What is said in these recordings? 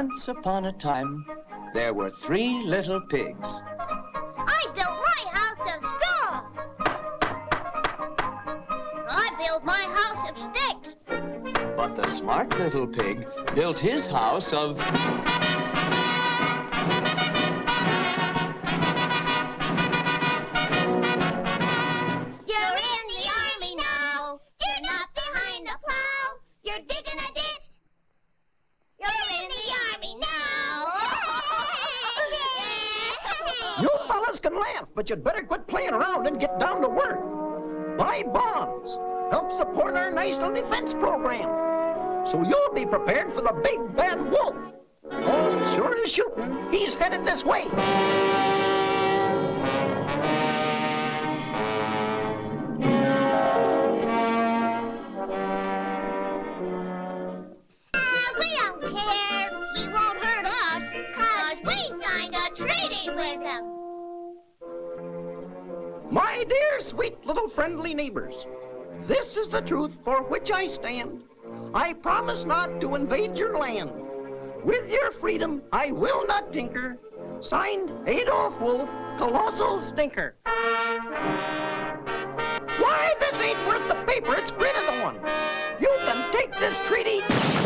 Once upon a time, there were 3 little pigs. I built my house of straw. I built my house of sticks. But the smart little pig built his house of... You're in the army now. You're not behind the plow. You're digging a ditch. You're in the army now. You fellas can laugh, but you'd better quit playing around and get down to work. Buy bonds. Help support our national defense program. So you'll be prepared for the big bad wolf. Oh, sure as shooting, he's headed this way. We don't care. He won't hurt us, 'cause we signed a treaty with him. My dear, sweet little friendly neighbors, this is the truth for which I stand. I promise not to invade your land. With your freedom, I will not tinker. Signed, Adolf Wolf, Colossal Stinker. Why, this ain't worth the paper it's printed on. You can take this treaty...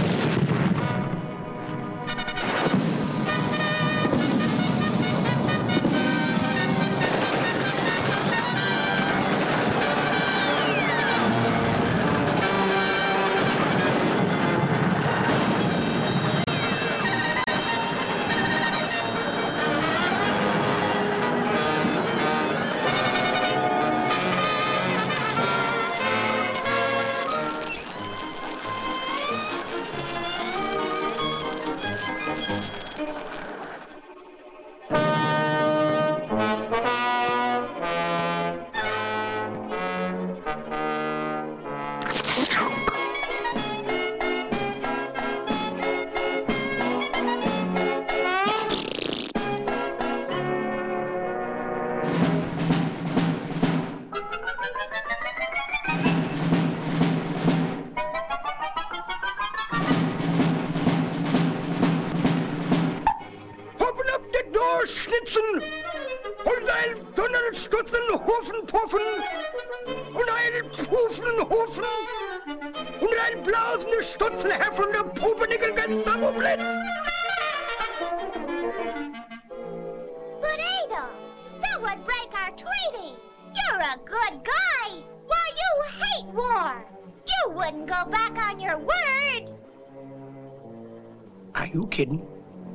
Schnitzen und ein Tunnelstutzen, Hufen, Puffen und ein Pufen, Hufen und ein blasende Stutzen, heffende Pupenickel, ganz am Blitz. But Adolf, that would break our treaty. You're a good guy. Why, you hate war. You wouldn't go back on your word. Are you kidding?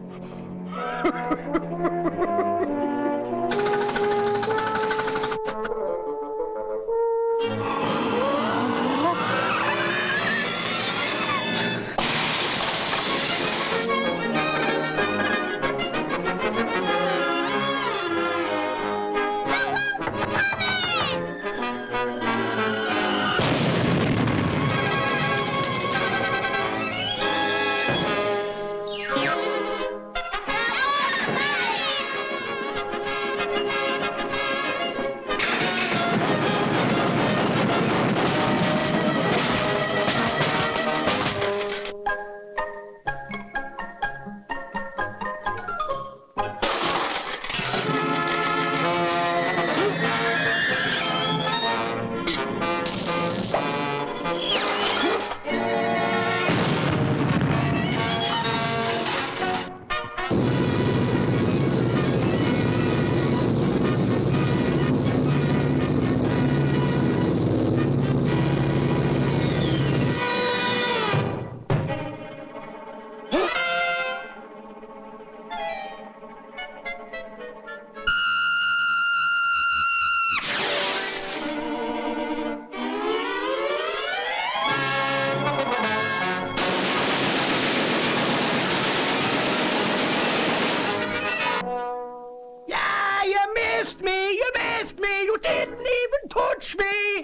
You didn't even touch me!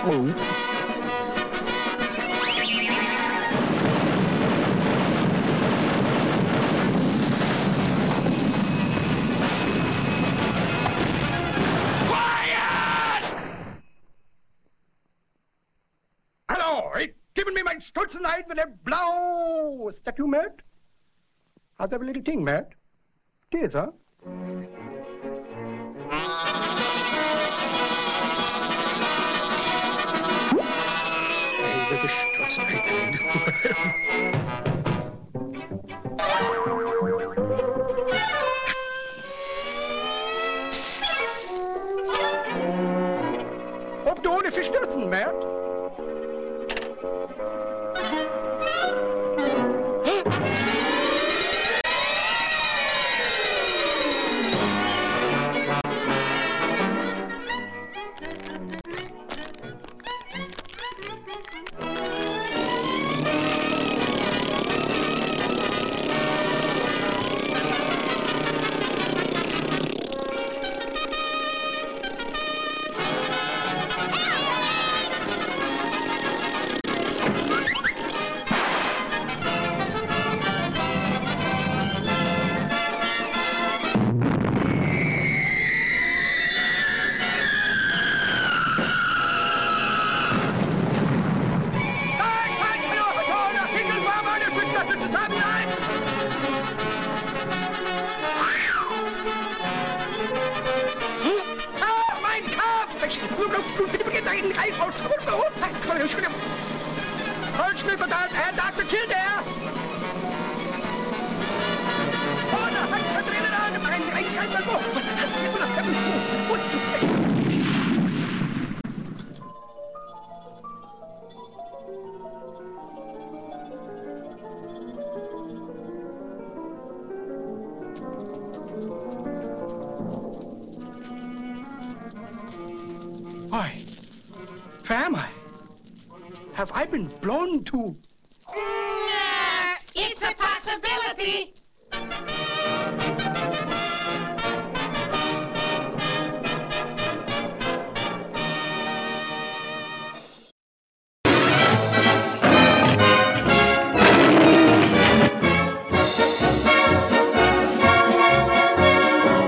Hallo, geben me my Stutzen ein for the blow. Is that you, Matt? How's every little thing, Matt? It is, huh? Hey, little Stutzen Ob du ohne verstürzen, Matt? Dr. Kildare! Oh, no, I'm drilling on Why, where am I? Have I been blown to... It's a possibility.